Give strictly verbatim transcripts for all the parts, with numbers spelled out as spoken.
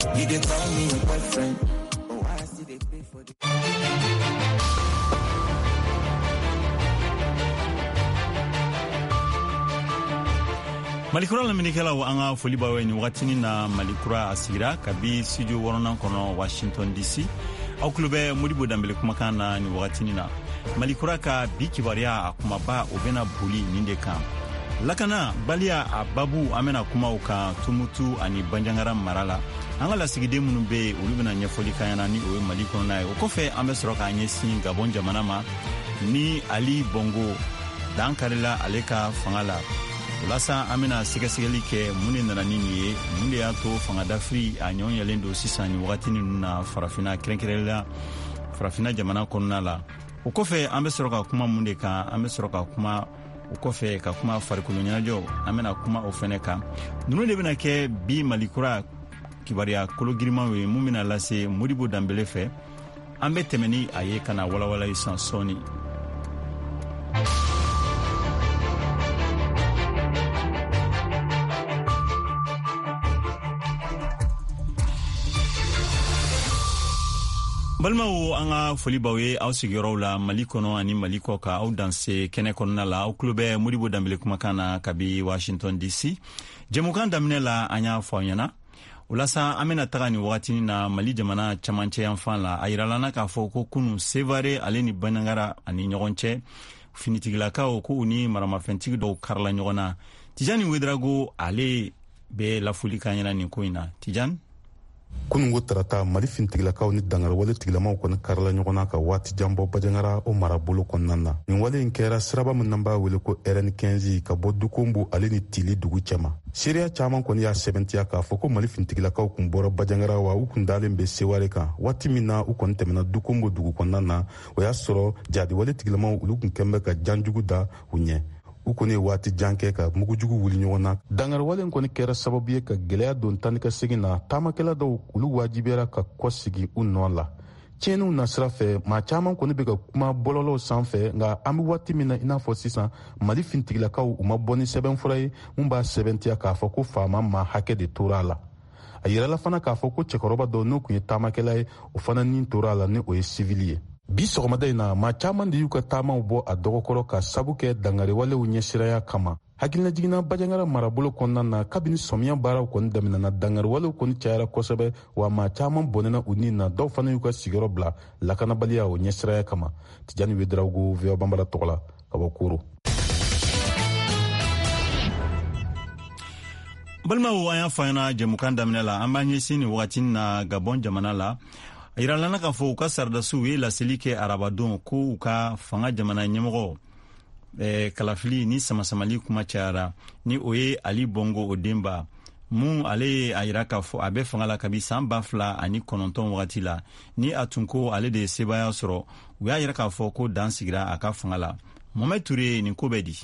You dey call me your boyfriend. Oh, I see they pay for the... Malikura la minikela wa anga foli bawe ni wakatini na Malikura asigira kabi studio warona kono Washington D C au klube mudibo dambele kumakana ni wakatini na Malikura ka biki baria akumaba obena buli ninde kam lakana balia ababu amena kuma uka tumutu ani banjangara marala anga la sigide munube ulubena nyefoli kayana ni owe Malikura na okofe amesroka anyesi Gabon jamanama ni Ali Bongo dankarela aleka fangala Lasa amena sigasigeli ke mune nana nini ye munde ya to fanga d'Afri a nyon yalendo sisani wakati ni na farafina krenkerela farafina jamana konna la ukofe ambe soroka kuma munde ka ambe soroka kuma ukofe ka kuma farikulu nyajo amena kuma ofeneka nunu de bena ke bi Malikura kibaria kologirima we mumina lase mudibo dambele fe ambe temeni aye kana wala wala isan soni Balma wo anga foli bawe au sigiro la Malikono ani Maliko ka au danse kene konna la au klube mudibo dambele kumakana kabi Washington D C jemukan damne la anya fanyana ulasa amena tagani wakati na Mali jamana chamanche yanfan la ayiralana ka foko kunu sevare aleni banangara ani nyogonche finitigila ka ko uni marama fentigi do karla nyogona Tijani Wedrago ale be la foli kanyana ni koina Tijan kunungo tarata Mali fintigilakaw ni dangar wale tigilamaw kɔni karila ɲɔgɔnna ka waati janbɔ bajangara o marabolo kɔnɔna na nin wale in kɛra siraba min nan b'a wele ko R N quinze ka bɔ dukombo ale ni tili dugu cɛma seereya caaman kɔni y'a sɛbɛntiya k'a fɔ ko Mali fintigilakaw kun bɔra bajangara wa u kun dalen be seware kan waati min na u kɔni tɛmɛna dukombo dugu kɔnɔna na o y'a sɔrɔ jadi wale tigilamaw olu kun kɛnbɛ ka janjugu da u ɲɛ u kɔni waati janke ka mugujugu wuli ɲɔgɔn na dangar wale kɔni kɛra sababu ye ka gwɛlɛya don tani ka segin na taamakɛla dɔw olu wajibiyara ka kɔsigi u nɔ la tiɲɛniw na sira fɛ maa caaman kɔni bɛ ka kuma bɔlɔlɔw sanfɛ nka an bɛ waati min na i n'a fɔ sisan Mali fintigilakaw u ma bɔ ni sɛbɛnfura ye mun b'a sɛbɛntiya k'a fɔ ko faama ma hakɛ de tora a la a yirala fana k'a fɔ ko cɛkɔrɔba dɔ n'o kun ye taamakɛla ye o fana nin tora a la ni o ye sivili ye bi sɔgɔmada in na maa caaman de y'u ka taamaw bɔ a dɔgɔkɔrɔ ka sabu kɛ dangariwalew ɲɛsiraya kama hakilinajiginna bajangara marabolo kɔnɔna na kabini sɔmiya baaraw kɔni daminɛna dangariwalew kɔni cayara kosɛbɛ wa maa caaman bɔnɛna u nin na dɔw fana y'u ka sigiyɔrɔ bila lakanabaliya o ɲɛsiraya kama Tijani Wedrago V O A Bambara tɔgɔ la ka bɔ Koro. Balma wo aya fayna jemukan daminɛ la an b'a ɲɛsin ni wagati na Gabon jamana la ayiralana ka fɔ u ka sarasiw ye laseli kɛ arabadon ko u ka fanga jamana ɲɛmɔgɔ eh, kalafili ni samasamali kuma cayara ni o ye Ali Bongo o denba mun ale ye a yira ka fɔ a bɛ fanga la kabi san ba fila ani kɔnɔntɔn wagati la ni a tun ko ale de ye sebaya sɔrɔ u y'a yira k'a fɔ ko dan sigira a ka fanga la Mohamed Touré nin ko bɛ di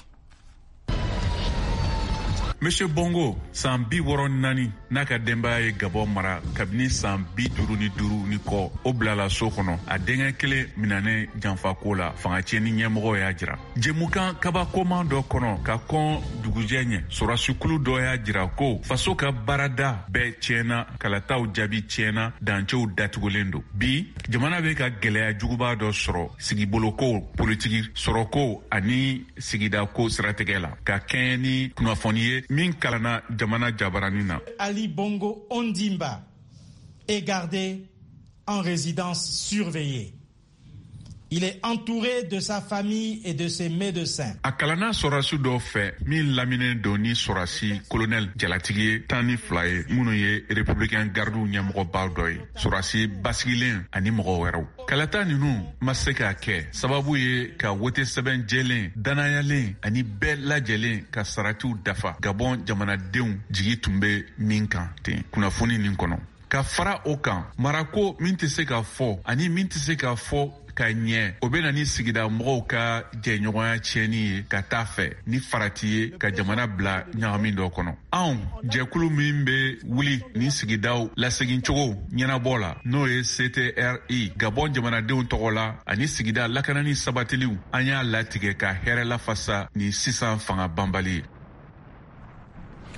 Monsieur Bongo san bi wɔɔrɔ naani n'a ka denbaya ye Gabon mara kabini san bi duuru ni duuru ni kɔ o bilala so kɔnɔ a denkɛ kelen minɛnen janfako la fangacɛni ɲɛmɔgɔ y'a jira jɛmukan kabakoman dɔ kɔnɔ ka kɔn dugujɛ ɲɛ sɔrasikulu dɔ y'a jira ko faso ka baarada bɛɛ tiɲɛna kalataw jaabi tiɲɛna dancɛw datugulen don bi jamana bɛ ka gwɛlɛya juguba dɔ sɔrɔ sigiboloko politiki sɔrɔko ani sigidako siratigɛ la ka kɛɲɛ ni kunnafoni ye min kalana jamana jabarani na. Ali Bongo Ondimba est gardé en résidence surveillée. Il est entouré de sa famille et de ses médecins. A kalana sorasi dɔ fɛ min laminen don ni sorasi colonel jalatigi ye tan ni fila ye minnu ye républicain gardiw ɲɛmɔgɔba dɔ ye sorasi basigilen ani mɔgɔ wɛrɛw kalata ninnu ma se k'a kɛ sababu ye ka wote sɛbɛn jɛlen danayalen ani bɛɛ lajɛlen ka saratiw dafa Gabon jamanadenw jigi tun bɛ min kan ten kunnafoni nin kɔnɔ ka fara o kan marako min tɛ se ka fɔ ani min tɛ se ka fɔ ka ɲɛ o bena ni sigida mɔgɔw ka jɛɲɔgɔnya tiɲɛni ye ka taa fɛ ni farati ye ka jamana bila ɲagamin dɔ kɔnɔ anw jɛkulu min be wuli ni sigidaw lasegin cogo ɲɛnabɔ la n'o ye C T R I Gabon jamanadenw tɔgɔ la ani sigida lakanani sabatiliw an y'a latigɛ ka hɛrɛ lafasa ni sisan fanga banbali ye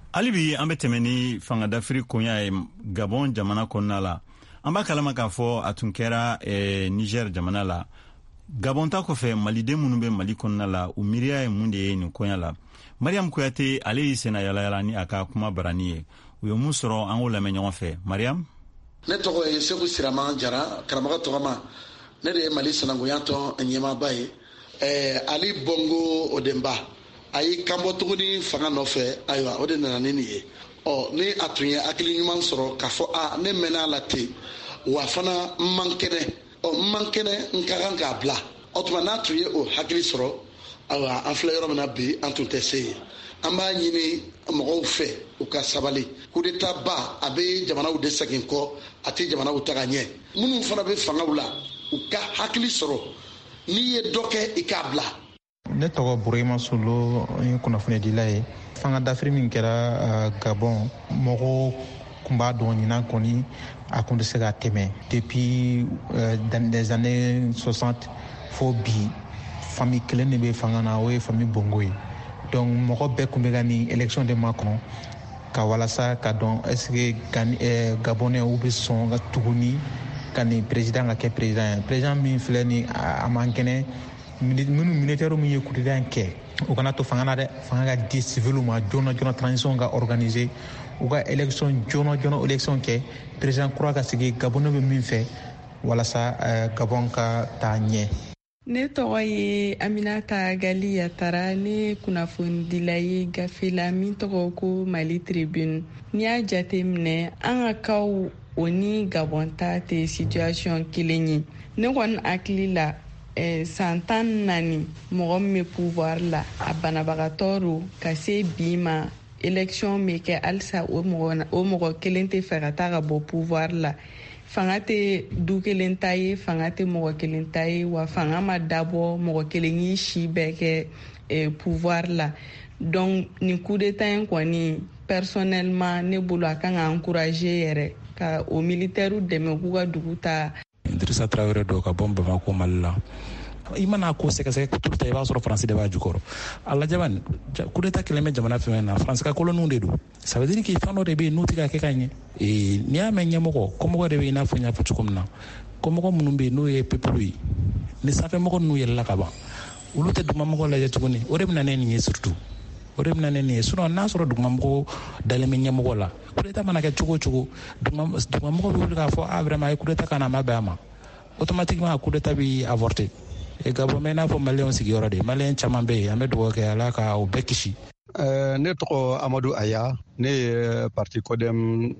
alibi an bɛ tɛmɛ ni fanga dafiri konya ye Gabon jamana kɔnɔna la. An b'a kalama k'a fɔ a tun kɛra eh, Niger jamana la. Gabon ta kɔfɛ maliden minnu bɛ Mali kɔnɔna la u miiriya ye mun de ye nin konya la. Mariam Kuyate ale y'i sena yala yala ni a ka kuma barani ye. U ye mun sɔrɔ an k'o lamɛn ɲɔgɔn fɛ. Mariam? Ne tɔgɔ ye Seku Sirama Jara, karamɔgɔ tɔgɔma. Ne de ye Mali sananguya tɔn ɲɛmaaba ye. Eh, Ali Bongo Odemba a y'i kanbɔ tuguni fanga nɔfɛ, ayiwa o de nana ni nin ye. Ɔ ni a tun ye hakili ɲuman sɔrɔ k'a fɔ a ne mɛnna a la ten wa fana n man kɛnɛ ɔ n man kɛnɛ n ka kan k'a bila o tuma n'a tun ye o hakili sɔrɔ ayiwa an filɛ yɔrɔ min na bi an tun tɛ se yen an b'a ɲini mɔgɔw fɛ u ka sabali coup d'état ba a bɛ jamanaw de segin kɔ a tɛ jamanaw ta ka ɲɛ minnu fana bɛ fangaw la u ka hakili sɔrɔ n'i ye dɔ kɛ i k'a bila. Ne tɔgɔ Burema Solo ye kunnafonidila ye. Fanga dafiri min kɛra Gabon mɔgɔw kun b'a dɔn ɲinan kɔni a kun tɛ se ka tɛmɛ depuis dans les années soixante fo bi famille kelen de bɛ fanga na o ye famille Bongo ye. Donc mɔgɔ bɛɛ kun bɛ ka nin élection de makɔnɔ ka walasa ka dɔn est-ce que Gabonais u bɛ sɔn ka tuguni ka nin président ka kɛ président ye. Président min filɛ nin a man kɛnɛ minnu militaire min ye coup d'état kɛ u kana to fanga na dɛ fanga ka di civil ma joona joona transition ka organiser u ka élection joona joona élection kɛ président kura ka sigi Gabon bɛ min fɛ walasa Gabon ka taa ɲɛ. Ne tɔgɔ ye Aminata Gali Yatara, ne kunnafonidila ye gafe la min tɔgɔ ko Mali Tribune. N'i y'a jate minɛ an ka kaw o ni Gabon ta tɛ situation kelen ye. Ne kɔni hakili la Eh, san tan naani mɔgɔ min bɛ pouvoir la a banabagatɔ do ka se bi ma élection bɛ kɛ halisa o mɔgɔ o mɔgɔ kelen tɛ fɛ ka taa ka bɔ pouvoir la fanga tɛ du kelen ta ye fanga tɛ mɔgɔ kelen ta ye wa fanga ma dabɔ mɔgɔ kelen y'i si bɛɛ kɛ eh, pouvoir la donc nin coup d'état in kɔni personnellement ne bolo a kan ka encourager yɛrɛ ka o militaire dɛmɛ k'u ka dugu ta. Idrissa Traoré do ka bɔ Bamako Mali la i mana ko sɛgɛsɛgɛ tout i b'a sɔrɔ Faransi de b'a jukɔrɔ a lajɛ coup d'état kɛlen bɛ jamana fɛn na Faransi ka koloniw de don ça veut dire que fɛn dɔ de bɛ yen n'u tɛ ka kɛ ka ɲɛ n'i y'a mɛn ɲɛmɔgɔ kɔmɔgɔ de bɛ yen i n'a fɔ n y'a fɔ cogo min na kɔmɔgɔ minnu bɛ yen n'o ye peuple ye ni sanfɛmɔgɔ ninnu yɛlɛla ka ban olu tɛ dugumamɔgɔ lajɛ tuguni o de bɛ na ne nin ye surtout o de bɛ na ne nin ye sinon n'a sɔrɔ dugumamɔgɔ dalen bɛ ɲɛmɔgɔ la coup d'état mana kɛ cogo o cogo dugumamɔgɔ bɛ wuli k'a fɔ ah vraiment a ye coup d'état ka na a ma bɛn a ma automatiquement a coup d'état bi avorté et Gabon mɛ n'a fɔ maliyɛnw sigiyɔrɔ de maliyɛn caman bɛ yen an bɛ dugawu kɛ Ala ka o bɛɛ kisi. Ne tɔgɔ Amadu Aya, ne ye parti Codem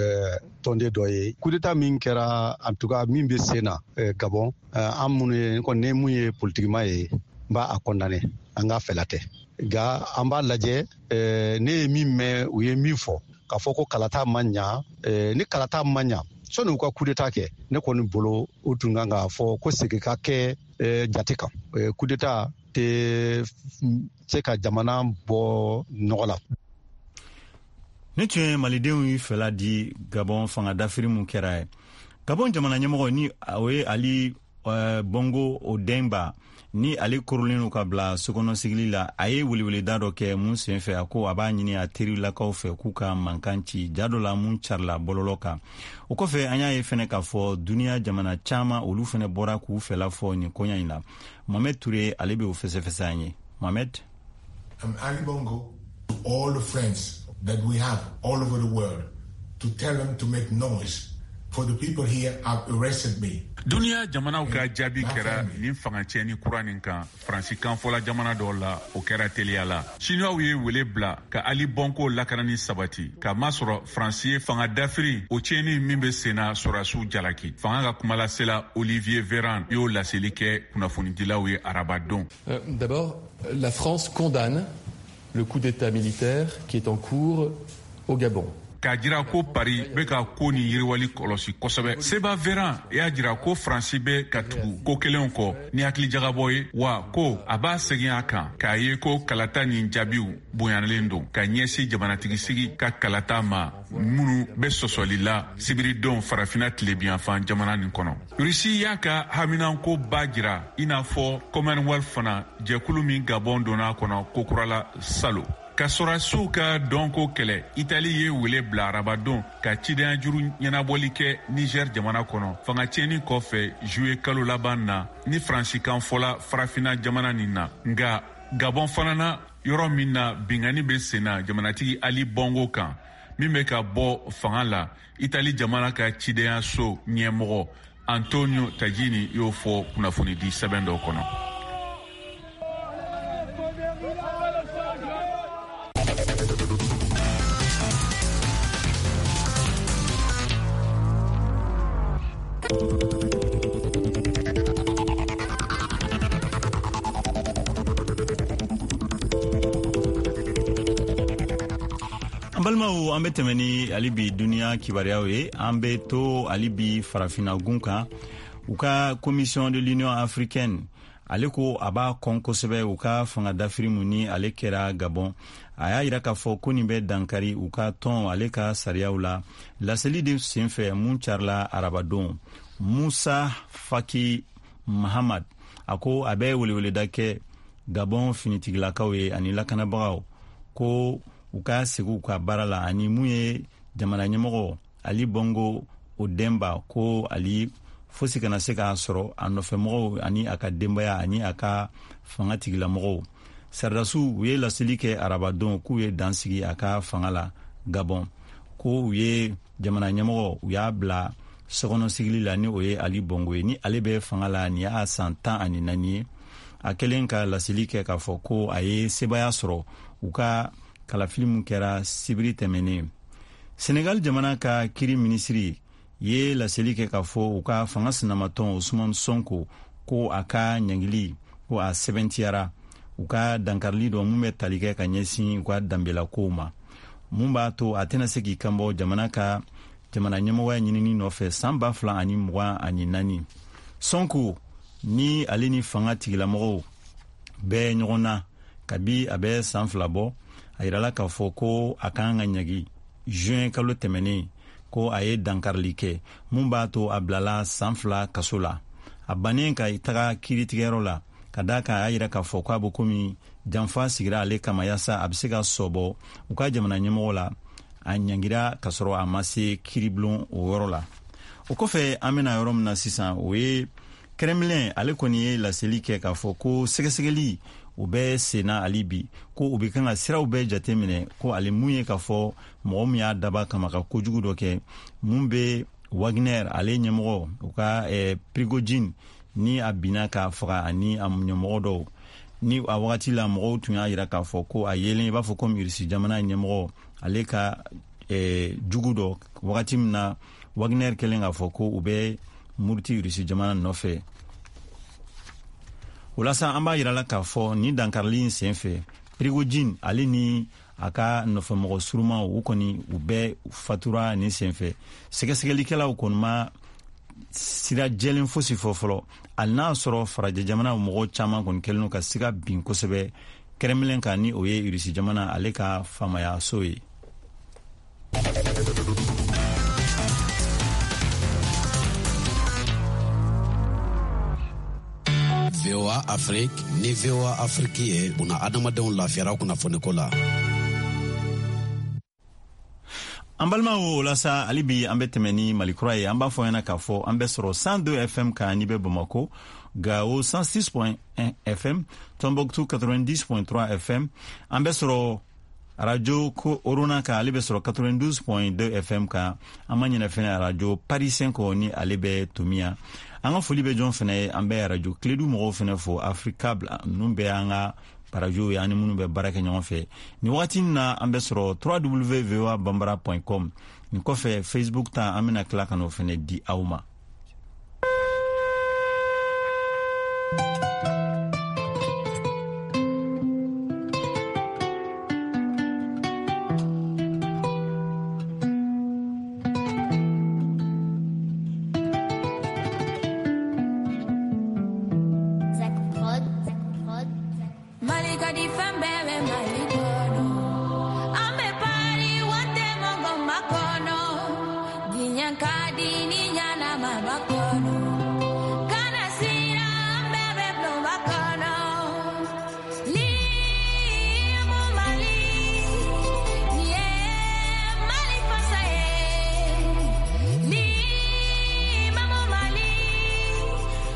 tɔnden dɔ ye. Coup d'état min kɛra en tout cas min bɛ sen na Gabon an minnu ye kɔni ne mun ye politikima ye n b'a a condamné an ka fɛla tɛ nka an b'a lajɛ ne ye min mɛn u ye min fɔ k'a fɔ ko kalata ma ɲa ni kalata ma ɲa sɔni u ka coup d'état kɛ ne kɔni bolo o tun kan k'a fɔ ko segin ka kɛ jate kan coup d'état tɛ se ka jamana bɔ nɔgɔ la. Ne tun ye malidenw yi fɛla di Gabon fanga dafiri mun kɛra ye. Gabon jamana ɲɛmɔgɔ ni o ye Ali uh, Bongo Odemba ni ale korolen ka bila sokɔnɔ sigili la a ye weliweleda dɔ kɛ mun sen fɛ a ko a b'a ɲini a terilakaw fɛ k'u ka mankan ci ja dɔ la mun carila bɔlɔlɔ kan o kɔfɛ an y'a ye fɛnɛ k'a fɔ duniya jamana caman olu fɛnɛ bɔra k'u fɛla fɔ nin koɲa in na. Mohamed Touré ale bɛ o fɛsɛfɛsɛ an ye. Mohamed? I'm Ali Bongo to all the friends that we have all over the world to tell them to make noise. For the people here have arrested me. Dunia jamanaw ka jaabi kɛra nin fangacɛni kura nin kan Faransi kan fɔla jamana dɔw la o kɛra teliya la. Chinois ye wele bila ka Ali Bongo lakanani sabati ka masɔrɔ Faransi ye fanga dafiri o cɛni min bɛ senna sɔrasiw jalaki. Fanga ka kumalasela Olivier Véran y'o laseli kɛ kunnafonidilaw ye arabadon. Euh, D'abord, la France condamne le coup d'état militaire qui est en cours au Gabon. K'a jira ko Paris bɛ ka ko ni yiriwali kɔlɔsi kosɛbɛ. Seba Véran y'a jira ko Faransi bɛ ka tugu ko kelenw kɔ ni hakili jagabɔ ye wa ko a b'a segin a kan k'a ye ko kalata ni jaabiw bonyalen don ka ɲɛsin jamanatigisi ka kalata ma minnu bɛ sɔsɔli la sibiridon farafina tilebiyanfan jamana nin kɔnɔ. Rusi y'a ka haminanko ba jira i n'a fɔ Commonwealth fana jɛkulu min Gabon donna kɔnɔ kokurala salo. ka sɔrasiw ka dɔnko kɛlɛ Itali ye wele bila arabadon ka cidenya juru ɲɛnabɔli kɛ Niger jamana kɔnɔ fangacɛni kɔfɛ juillet kalo laban na ni faransikan fɔla farafina jamana nin na. Nga Gabon fana na yɔrɔ min na bingani bɛ senna jamanatigi Ali Bongo kan min bɛ ka bɔ fanga la, Itali jamana ka cidenya so ɲɛmɔgɔ Antonio Tajini y'o fɔ kunnafoni di sɛbɛn dɔ kɔnɔ. Balimaw an bɛ tɛmɛ ni hali bi duniya kibaruyaw ye. An bɛ to hali bi farafina gun kan. U ka commission de l'union africaine ale ko a b'a kɔn kosɛbɛ u ka fanga dafiri mun ni ale kɛra Gabon. A y'a yira k'a fɔ ko nin bɛ dankari u ka tɔn ale ka sariyaw la. Laseli de senfɛ mun carila arabadon. Musa Faki Mahamad a ko a bɛ weleweleda kɛ Gabon finitigilakaw ye ani lakanabagaw ko u ka segu ka baara la ani mun ye jamana ɲɛmɔgɔ Ali Bongo Odemba ko ali fosi kana se k'a sɔrɔ a nɔfɛmɔgɔw ani a ka denbaya ani a ka fanga tigilamɔgɔw. Saridasiw u ye laseli kɛ arabadon k'u ye dansigi a ka fanga la Gabon ko u ye jamana ɲɛmɔgɔ u y'a bila sokɔnɔ sigili la ni o ye Ali Bongo ye ni ale bɛ fanga la ni y'a san tan ani naani ye. A kɛlen ka laseli kɛ k'a fɔ ko a ye sebaya sɔrɔ u ka kalafili mun kɛra sibiri tɛmɛnen. Senegal jamana ka kiri minisiri ye laseli kɛ k'a fɔ u ka fanga sinamatɔn Ousmane Sonko ko a ka ɲangili ko a sɛbɛntiyara u ka dankarili dɔ mun bɛ tali kɛ ka ɲɛsin u ka danbela kow ma. Mun b'a to a tɛna se k'i kanbɔ jamana ka jamana ɲɛmɔgɔya ɲinini nɔfɛ san ba fila ani mugan ani naani. Sonko ni ale ni fanga tigilamɔgɔw bɛɛ ɲɔgɔn na kabi a bɛ san fila bɔ. A yirala k'a fɔ ko a kan ka ɲagi juin kalo tɛmɛnen ko a ye dankarili kɛ mun b'a to a bilala san fila kaso la. A bannen ka taga kiritigɛyɔrɔ la ka da kan a y'a yira k'a fɔ k'a bɛ komi janfa sigira ale kama yasa a bɛ se ka sɔbɔ u ka jamana ɲɛmɔgɔ la a ɲangira ka sɔrɔ a ma se kiribulon o yɔrɔ la. O kɔfɛ an bɛna yɔrɔ min na sisan o ye Kremlin ale kɔni ye laseli kɛ k'a fɔ ko sɛgɛsɛgɛli u bɛ senna ali bi ko u bɛ kan ka siraw bɛɛ jate minɛ ko ale mun ye k'a fɔ mɔgɔ min y'a daba kama ka kojugu dɔ kɛ mun bɛ Wagner ale ɲɛmɔgɔ u ka eh, Prigojine ni a binna k'a faga ani a ɲɛmɔgɔ dɔw ni a wagati la mɔgɔw tun y'a yira k'a fɔ ko a yelen i b'a fɔ komi Irisi jamana ɲɛmɔgɔ ale ka eh, jugu dɔ wagati min na Wagner kɛlen k'a fɔ ko u bɛ muruti Irisi jamana nɔfɛ. Walasa an b'a yirala k'a fɔ ni dankarili in senfɛ Prigojine ale ni a ka nɔfɛmɔgɔ surumaw u kɔni u bɛɛ fatura ni senfɛ. Sɛgɛsɛgɛlikɛlaw kɔni ma sira jɛlen fosi fɔ fɔlɔ hali n'a sɔrɔ farajɛ jamana mɔgɔw caman kɔni kɛlen ka siga bin kosɛbɛ Kremlin kan ni o ye Irisi jamana ale ka famaya so ye. V O A Afrique ni V O A Afrique ye buna adamadenw lafiyara kunnafoniko la. An balimaw la sa hali bi an bɛ tɛmɛ ni Malikura ye an b'a fɔ ɲɛna k'a fɔ an bɛ sɔrɔ cent deux F M kan ni bɛ Bamako, Gao cent six point un F M, Tombouctou quatre-vingt-dix point trois F M, an bɛ sɔrɔ radio ko Orona kan ale bɛ sɔrɔ quatre-vingt-douze point deux F M kan, an ma ɲinɛ fɛnɛ radio Paris cinq ni ale bɛ Tomia. An ka foli bɛ jɔn fɛnɛ ye an bɛ radio Clédou mɔgɔw fɛnɛ fo Africable ninnu bɛ an ka radio ye ani minnu bɛ baara kɛ ɲɔgɔn fɛ. Ni wagati na an bɛ sɔrɔ w w w point v o a bambara point com. Nin kɔfɛ Facebook ta an bɛna tila ka n'o fɛnɛ di aw ma. Mali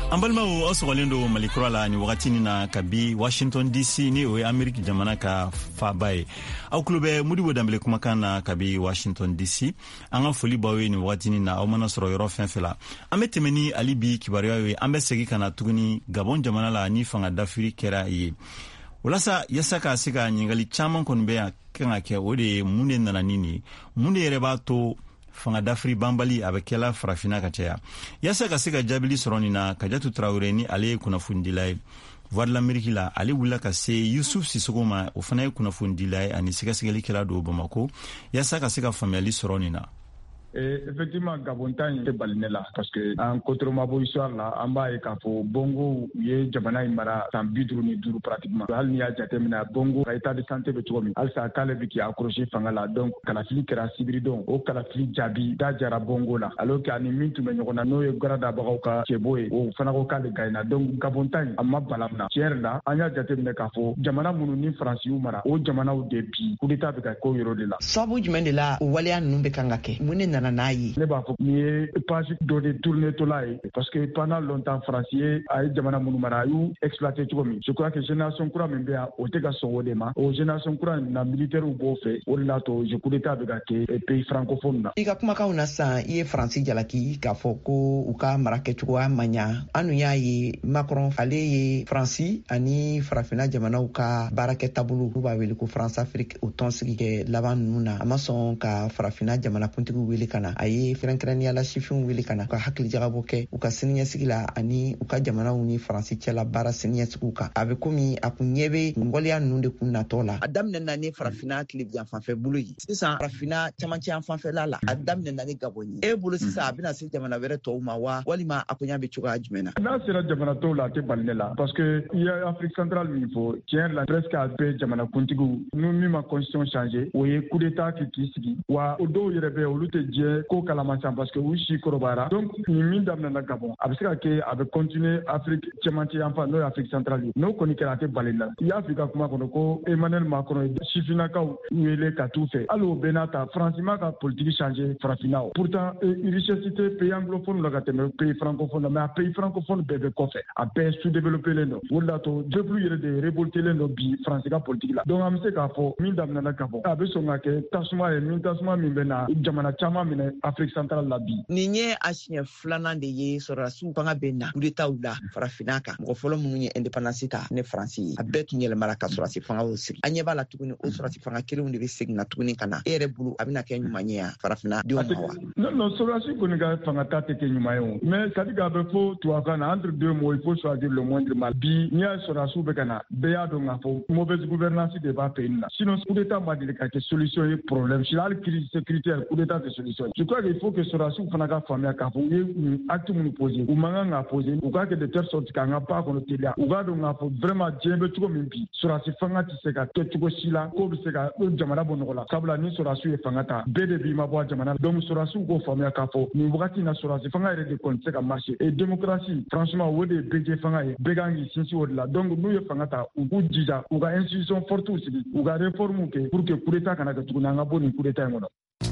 Ambalma o oswalendo malikura la ni wakati ni na kabi Washington D C ni o Amerika jamana ka fabaye au klube mudibo dambele kumakana kabi Washington D C anga foli bawe ni wakati ni na au mana soro yoro fenfela ametemeni alibi kibariwe ambe segi kana tuguni Gabon jamana la ni fanga dafiri kera ye ulasa yasaka sika nyingali chaman konbe ya kanga ke ode munde nana nini munde rebato fanga dafri bambali abekela farafina kachaya yasa kasika jabili soroni na Kajatu Traoré ni ale kuna fundilai voix de l'Amérique la ale wula kase Yusuf Sissoko ma ofana kuna fundilai ani sika sigali kala do Bamako yasa kasika family soroni na. Et effectivement, Gabontan était baliné là parce que en contre-mabo histoire là, en bas et kafo bongo ye jabana imara sans bidrou ni duru pratiquement. Hal ni a jatemina bongo état de santé de tuomi. Al sa kale biki accroché fangala donc kala fili kera sibridon o kala fili jabi da jara bongo là. Alors que ani mintu me nyona no ye grada baroka cheboy o fana ko kale gaina donc Gabontan amma balamna. Tier là anya jatemina kafo jamana munu ni France umara o jamana o depi coup d'état be ka ko yoro de là. Sabu jumende la wale an numbe kangake. Munena ne b'a fɔ ni ye page dɔ de tourner to la ye parce que pendant longtemps français a ye jamana minnu mara a y'u exploiter cogo min je crois que génération kura min bɛ yan o tɛ ka sɔn o de ma o génération kura na militaires b'o fɛ o de la to je coup d'état bɛ ka kɛ pays francophone na. I ka kumakanw na sisan i ye faransi jalaki k'a fɔ ko u ka mara kɛcogoya ma ɲa an dun y'a ye Macron ale ye faransi ani farafina jamanaw ka baarakɛ taabolo k'u b'a wele ko France Afrique o tɔnsigi kɛ laban ninnu na a ma sɔn ka farafina jamana kuntigiw wele ka na a ye fɛrɛnkɛrɛnnenya la sifinw wele ka na ka hakili jagabɔ kɛ u ka siniɲɛsigi la ani u ka jamanaw ni faransi cɛla baara siniɲɛsigiw kan a bɛ komi a kun ɲɛ bɛ waleya ninnu de kun natɔ la a daminɛna ni farafina tile janfanfɛ bolo ye sisan farafina camancɛ yan fanfɛla la a daminɛna ni Gabon ye e bolo sisan a bɛna se jamana wɛrɛ tɔw ma wa walima a koɲa bɛ cogoya jumɛn na. N'a sera jamana tɔw la a tɛ bali ne la parce que i ye Afrique centrale min fɔ tiɲɛ la presque a bɛɛ jamana kuntigiw n'u min ma constitution changer o ye coup d'état k'i k'i sigi wa o dɔw yɛrɛ bɛ olu tɛ diɲɛ ko kalamacan parce que u si kɔrɔbayara donc ni min daminɛna Gabon a bɛ se ka kɛ a bɛ continuer Afrique cɛmancɛ yan fan n'o ye Afrique centrale ye n'o kɔni kɛra a tɛ bali la i y'a fɔ i ka kuma kɔnɔ ko Emmanuel Macron ye sifinnakaw wele ka t'u fɛ hali o bɛɛ n'a ta France ma ka politique changer farafina o pourtant richesse tɛ pays anglophone la ka tɛmɛ pays francophone la mais a pays francophone bɛɛ bɛ kɔfɛ a bɛɛ sous-développé len don o de la to peuple yɛrɛ de révolté len don bi France ka politique la donc an bɛ se k'a fɔ min daminɛna Gabon a bɛ sɔn ka kɛ tasuma ye min tasuma min bɛ na jamana caman minɛ Afrique centrale la bi. Nin ye a siɲɛ filanan de ye sɔrɔdasiw fanga bɛ na coup d'état la farafina kan mɔgɔ fɔlɔ minnu ye indépendance ta ne France ye a bɛɛ tun yɛlɛmara ka sɔrɔdasi fanga o sigi an ɲɛ b'a la tuguni o sɔrɔdasi fanga kelenw de bɛ segin na tuguni ka na e yɛrɛ bolo a bɛna kɛ ɲuman ye yan farafina denw ma wa. non non sɔrɔdasi kɔni ka fanga ta tɛ kɛ ɲuman ye o mais c'est à dire k'a bɛ fɔ tubabukan na entre deux mots il faut choisir le moindre mal bi n'i y'a ye sɔrɔdasiw bɛ ka na bɛɛ y'a dɔn k'a fɔ mauvaise gouvernance de b'a pays na sinon coup d'état ma deli ka kɛ solution ye problème si hali crise sécuritaire coup d'état tɛ solution je crois qu'il faut que sɔrɔdasiw fana ka faamuya k'a fɔ u ye acte minnu posé u man kan k'a posé u k'a kɛ de telle sorte k'an ka ba kɔnɔ teliya u k'a dɔn k'a fɔ vraiment diɲɛ bɛ cogo min bi sɔrɔdasi fanga tɛ se ka kɛ cogo si la k'o bɛ se ka jamana bɔ nɔgɔ la sabula ni sɔrɔdasiw ye fanga ta bɛɛ de b'i ma bɔ a jamana donc sɔrɔdasiw k'o faamuya k'a fɔ nin wagati in na sɔrɔdasi fanga yɛrɛ de kɔni tɛ se ka marcher et démocratie franchement o de ye bɛɛ fanga ye bɛɛ kan k'i sinsin o de la donc n'u ye fanga ta u k'u jija u ka institution fortew sigi u ka réformew kɛ pour que coup d'état kana kɛ tuguni an ka bɔ nin coup d'état in kɔnɔ.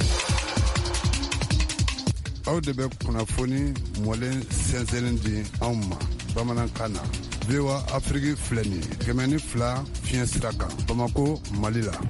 aw de bɛ kunnafoni mɔlen sɛnsɛnlen di anw ma bamanankan na V O A Afrique filɛ nin ye kɛmɛ ni fila fiɲɛ sira kan Bamako Mali la.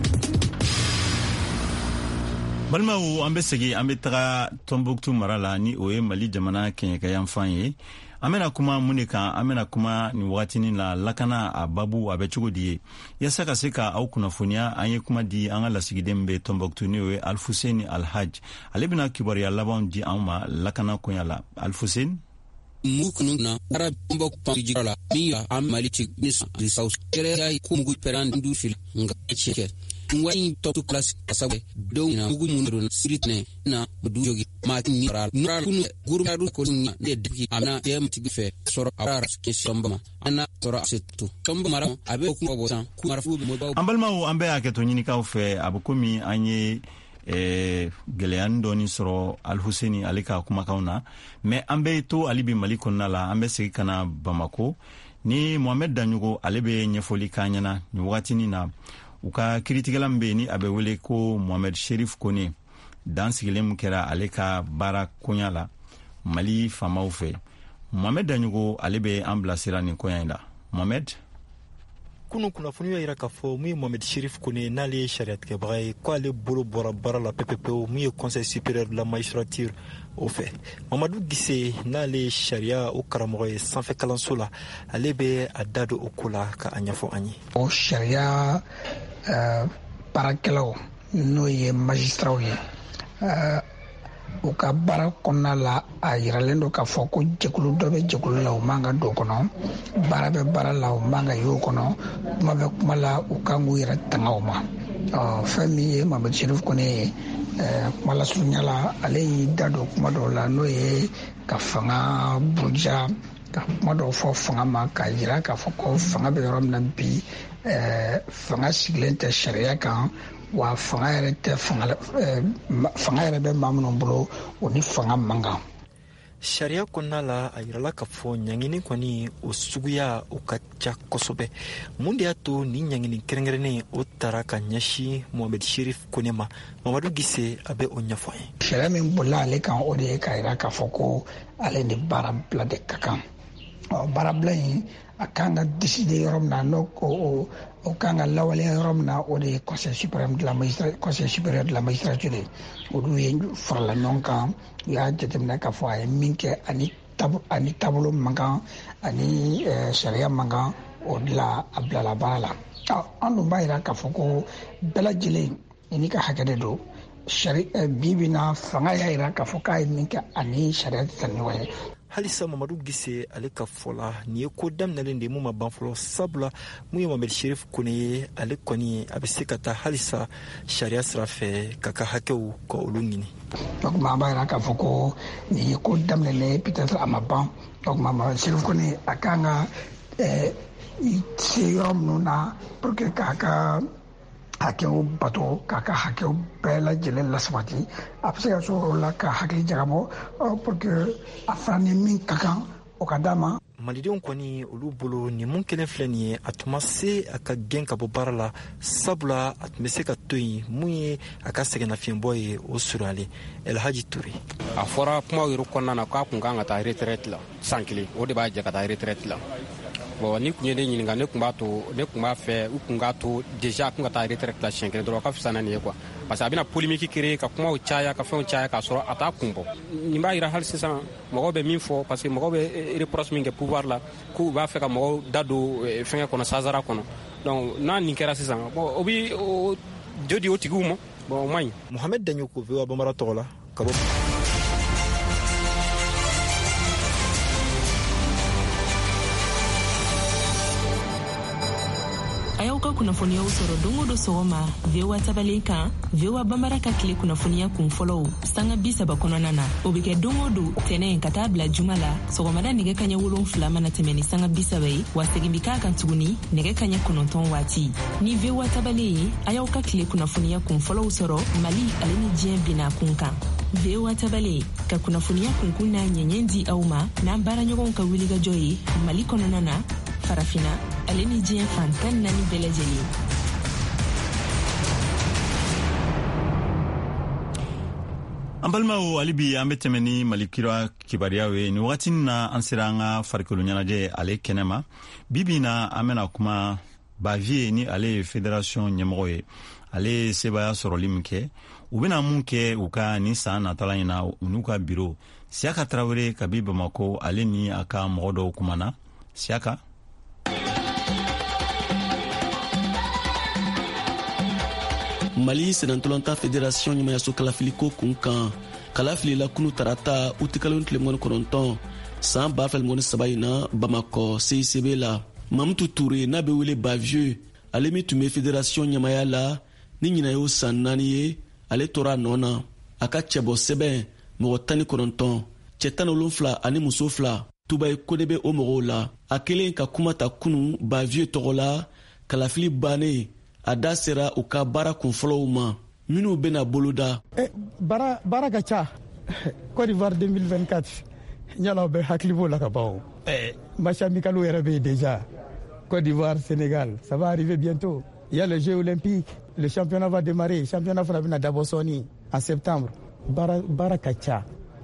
balimaw an bɛ segi an bɛ taga Tombouctou mara la ni o ye Mali jamana kɛɲɛkayanfan ye an bɛna kuma mun de kan an bɛna kuma nin wagatinin la lakana a babu a bɛ cogo di ye yasa ka se ka aw kunnafoniya an ye kuma di an ka lasigiden bɛ Tombouctou ni o ye Alfuseni Alhaj ale bɛna kibaruya labanw di an ma lakana koɲa la Alfuseni. Mukunu na Arab mbok pamjira la miya am Mali ci nisa di South kere ay kumgu peran du fil nga cheke ngwani top class asabe do na mugu mundu siritne na du jogi ma ni ral nural kunu guru adu ko ni de diki amna tem tigife soro arar ke sombama ana soro setu somba mara abe ko ko bosan ku marafu mo baw ambalmawo ambe aketo nyini kaw fe abukomi anye eh geleyan doni soro Alhuseni alika kuma kauna me ambe to alibi Mali konna la ambe segi kana Bamako ni Mohamed Danyugo alebe nyefoli kanyana ni wakati ni na uka kritikala mbe ni abe wele ko Mohamed Sherif Kone dansigile mukera aleka bara kunyala Mali famaufe Mohamed Daɲugo ale be an bilasira nin koɲa in la. Mohamed. Kunu kunnafoniw yira k'a fɔ mun ye Mohamed Chérif Kone n'ale ye sariyatigɛbaga ye k'ale bolo bɔra baara la pepepewu mun ye conseil supérieur de la magistrature o fɛ. Mamadou Gisse n'ale ye sariya o karamɔgɔ ye sanfɛ kalanso la ale bɛ a da don o ko la ka a ɲɛfɔ an ye. O sariya baarakɛlaw n'o ye magistraw ye u ka baara kɔnɔna la a yiralen don k'a fɔ ko jɛkulu dɔ bɛ jɛkulu la u man ka don o kɔnɔ baara bɛ baara la u man ka ye o kɔnɔ kuma bɛ kuma la u kan k'u yɛrɛ tanga o ma fɛn min ye Mohamed Chérif Kone ye kuma lasurunya la ale y'i da don kuma dɔw la n'o ye ka fanga buruja ka kuma dɔw fɔ fanga ma k'a jira k'a fɔ ko fanga bɛ yɔrɔ min na bi fanga sigilen tɛ sariya kan wa fanga yɛrɛ tɛ fanga yɛrɛ bɛ maa minnu bolo o ni fanga man kan. Sariya kɔnɔna la a yirala k'a fɔ ɲangini kɔni o suguya o ka ca kosɛbɛ mun de y'a to ni ɲangini kɛrɛnkɛrɛnnen o taara ka ɲɛsin Mohamed Chérif Kone ma. Mamadou Gisse a bɛ o ɲɛfɔ an ye. Sariya min bolila ale kan o de ye k'a yira k'a fɔ ko ale ni baarabila de ka kan baarabila in a kan ka décider yɔrɔ min na n'o o o kan ka lawaleya yɔrɔ min na o de ye conseil supérieur de la magistrature conseil supérieur de la magistrature olu ye farala ɲɔgɔn kan u y'a jateminɛ k'a fɔ a ye min kɛ ani ani taabolo man kan ani sariya man kan o de la a bilala baara la an dun b'a yira k'a fɔ ko bɛɛ lajɛlen n'i ka hakɛ de don bi bi na fanga y'a yira k'a fɔ k'a ye min kɛ ani sariya tɛ taa ɲɔgɔn ye. Halisa Mamadou Gisse ale ka fɔ la nin ye ko daminɛlen de mun ma ban fɔlɔ sabula mun ye Mohamed Chérif Kone ye ale kɔni a bɛ se ka taa halisa sariya sira fɛ ka ka hakɛw ka olu ɲini. O tuma an b'a yira k'a fɔ ko nin ye ko daminɛlen ye peut-être a ma ban o tuma Mohamed Chérif Kone a kan ka se yɔrɔ minnu na pour que k'a ka hakɛw bato k'a ka hakɛw bɛɛ lajɛlen lasabati a bɛ se ka so o la ka hakili jagabɔ pour que a fana ni min ka kan o ka d'a ma. Malidenw kɔni olu bolo nin mun kelen filɛ nin ye a tun ma se a ka gɛn ka bɔ baara la sabula a tun bɛ se ka to yen mun ye a ka sɛgɛnnafiɲɛbɔ ye o surunalen Elhaji Ture. A fɔra kuma yɛrɛ kɔnɔna na k'a kun kan ka taa retraite la san kelen o de b'a jɛ ka taa retraite la. Bon ni kun ye ne ɲininka ne kun b'a to ne kun b'a fɛ u kun k'a to déjà kun ka taa retraite la siɲɛ kelen dɔrɔn ka fisa nin ye quoi parce que a bɛna polémique créer ka kumaw caya ka fɛnw caya k'a sɔrɔ a t'a kun bɔ nin b'a yira hali sisan mɔgɔw bɛ min fɔ parce que mɔgɔw bɛ reproche min kɛ pouvoir la k'u b'a fɛ ka mɔgɔw da don fɛngɛ kɔnɔ sazara kɔnɔ donc n'a nin kɛra sisan bon o bi jo di o tigiw ma bon o man ɲi. Mohamed Daɲugo V O A Bambara tɔgɔ la ka bɔ. A y'aw ka kunnafoniyaw sɔrɔ don o don sɔgɔma V O A tabalen kan V O A Bambara ka tile kunnafoniya kun fɔlɔw sanga bi saba kɔnɔna na o bɛ kɛ don o don tɛnɛn ka taa bila juma la sɔgɔmada nɛgɛ kaɲɛ wolonfila mana tɛmɛ ni sanga bi saba ye wa segin bi k'a kan tuguni nɛgɛ kaɲɛ kɔnɔntɔn waati ni V O A tabalen ye a y'aw ka tile kunnafoniya kun fɔlɔw sɔrɔ Mali ale ni diɲɛ binna kun kan. V O A tabalen ka kunnafoniya kunkun n'a ɲɛɲɛ di aw ma n'an baaraɲɔgɔnw ka wulikajɔ ye Mali kɔnɔna na farafina ale ni diɲɛ fan tan naani bɛɛ lajɛlen. An balimaw hali bi an bɛ tɛmɛ ni Mali kira kibariyaw ye nin wagati na an sera an ka farikolo ɲɛnajɛ ale kɛnɛ ma bi bi na an bɛna kuma Bavie ni ale ye fédération ɲɛmɔgɔ ye ale ye sebaya sɔrɔli min kɛ u bɛna mun kɛ u ka nin san natala in na u n'u ka bureau Siaka Traoré kabi Bamako ale ni a ka mɔgɔ dɔw kumana. Siaka. Mali senantolanta fédération ɲumanyaso kalafiliko kun kan kalafilila kunu tarata utikalo tile mɔni kɔnɔntɔn san ba fila mɔni saba in na Bamako C I C B la Mamutu Touré n'a bɛ wele Bavieux ale min tun bɛ fédération ɲamaya la ni ɲina y'o san naani ye ale tora nɔ na a ka cɛbɔ sɛbɛn mɔgɔ tan ni kɔnɔntɔn cɛ tan ni wolonfila ani muso fila Tubaye Kone bɛ o mɔgɔw la a kelen ka kuma ta kunu Bavieux tɔgɔ la kalafili bannen a da sera u ka baara kunfɔlɔw ma minnu bɛna boloda. Eh, baara baara ka ca Côte d'Ivoire deux mille vingt-quatre ɲala bɛ hakili b'o la ka ban o. Eh, match amical yɛrɛ bɛ yen déjà. Côte d'Ivoire, Sénégal, ça va arriver bientôt. Il y a les Jeux olympiques, le championnat va démarrer. Le championnat fana bɛna dabɔ sɔɔni en septembre. Baara baara ka ca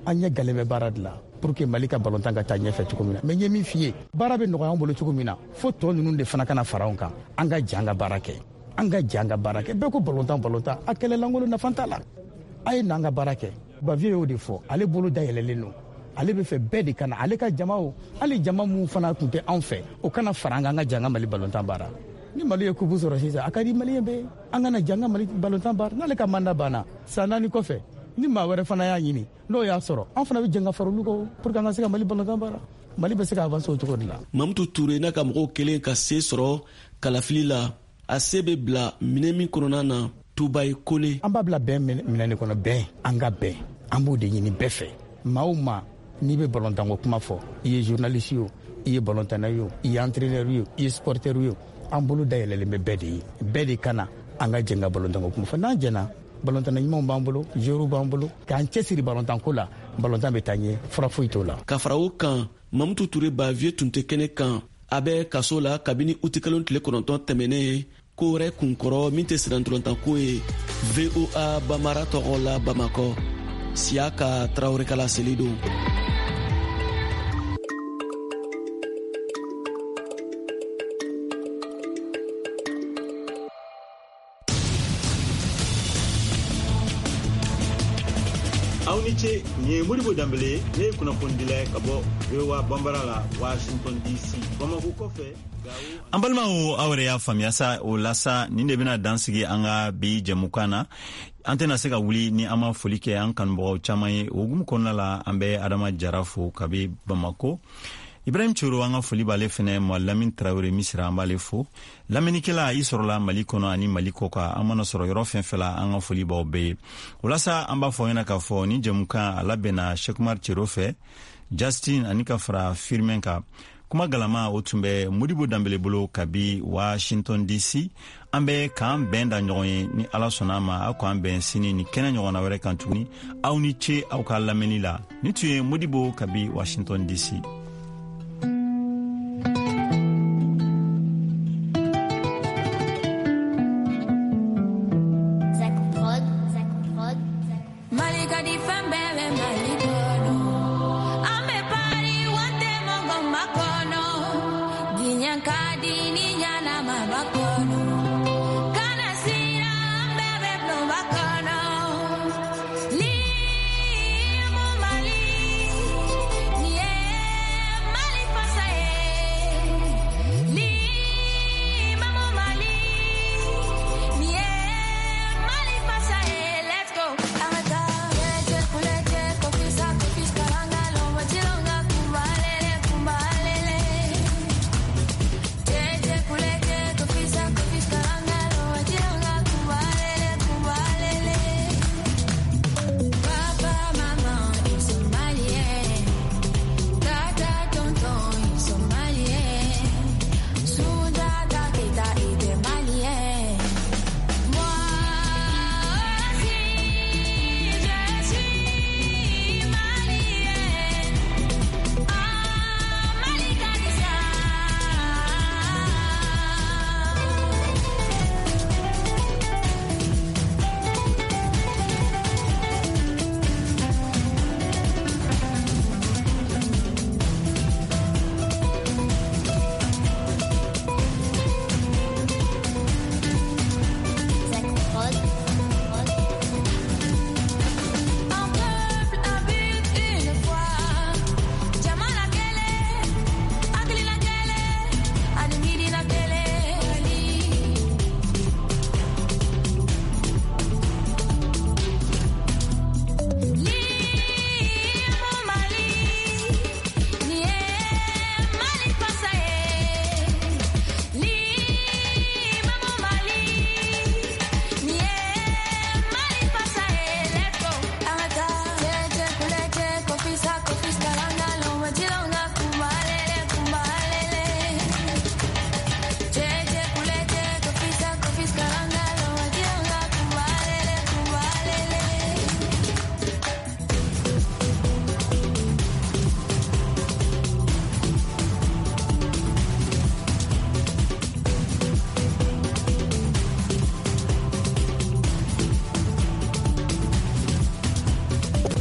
an ɲɛ galen bɛ baara de la pour que Mali ka ballontan ka taa ɲɛfɛ cogo min na. Mais n ye min f'i ye, baara bɛ nɔgɔya an bolo cogo min na, fo tɔ ninnu de fana kana fara an kan. An ka jɛ an ka baara kɛ. An ka jɛ an ka baara kɛ. Bɛɛ ko ballontan ballontan, a kɛlɛlankolon nafa t'a la. A ye n'an ka baara kɛ. Bavier y'o de fɔ, ale bolo dayɛlɛlen don. Ale bɛ fɛ bɛɛ de kana, ale ka jama o, hali jama mun fana tun tɛ anw fɛ, o kana fara an kan, an ka jɛ an ka Mali ballontan baara. Ni Mali ye kubu sɔrɔ sisan, a ka di Maliyɛn bɛɛ, an kana jɛ an ka Mali ballontan baara. N'ale ka mandat banna, san naani kɔfɛ, ni maa wɛrɛ fana y'a ɲini, n'o y'a sɔrɔ, an fana bɛ jɛ ka fara olu kɔ pour que an ka se ka Mali ballontan baara. Mali bɛ se ka avancer o cogo de la. Mamutu Ture n'a ka mɔgɔw kelen ka se sɔrɔ kalafili la, a se bɛ bila minɛ min kɔnɔna na. Tubaye Kone. An b'a bila bɛn minɛ de kɔnɔ, bɛn, an ka bɛn, an b'o de ɲini bɛɛ fɛ. Maa o maa n'i bɛ ballontanko kuma fɔ, i ye journaliste ye o, i ye ballontanna ye o, i ye entraîneur ye o, i ye sporteur ye o, an bolo dayɛlɛlen bɛ bɛɛ de ye. Bɛɛ de kana an ka jɛ ka ballontanko kuma fɔ. N'an jɛna, ballontanna ɲumanw b'an bolo, joueurs b'an bolo, k'an cɛsiri ballontanko la, ballontan bɛ taa ɲɛ, fura foyi t'o la. Ka fara o kan, Mamutu Ture Bavier tun tɛ kɛnɛ kan, a bɛ kaso la kabini uti kalo tile kɔnɔntɔn tɛmɛnen, ko wɛrɛ kunkɔrɔ min tɛ sirantɔlɔntanko ye. V O A Bamara tɔgɔ la Bamakɔ, Siaka Traoré Kala Selido. aw ni ce nin ye Modibo Dambele ne ye kunnafoni-dila ka bɔ V O A Bambara la Washington D C. Bamako kɔfɛ an balimaw aw yɛrɛ y'a faamuya sa o la sa nin de bɛna dansigi an ka bi jɛmukan na. An tɛna se ka wuli ni an ma foli kɛ an kanubagaw caman ye. O hukumu kɔnɔna la an bɛ Adama Jara fo kabi Bamako. Ibrahim Choro an ka foli b'ale fɛnɛ ma Lamine Traoré Misira an b'ale fo. Laminikɛla i sɔrɔla Mali kɔnɔ ani Mali kɔ kan an mana sɔrɔ yɔrɔ fɛn fɛn la an ka foli b'aw bɛɛ ye. O la sa an b'a fɔ ɲɛna k'a fɔ ni jɛmukan a labɛnna Cheikh Chero fɛ Justin ani ka fara Firmin kan. Kuma galama o tun bɛ Modibo Dambele bolo kabi Washington D C. An bɛ k'an bɛn da ɲɔgɔn ye ni Ala sɔnna ma aw k'an bɛn sini ni kɛnɛ ɲɔgɔnna wɛrɛ kan tuguni. Aw ni ce aw ka lamɛnni la. Ni tun ye Modibo kabi Washington D C.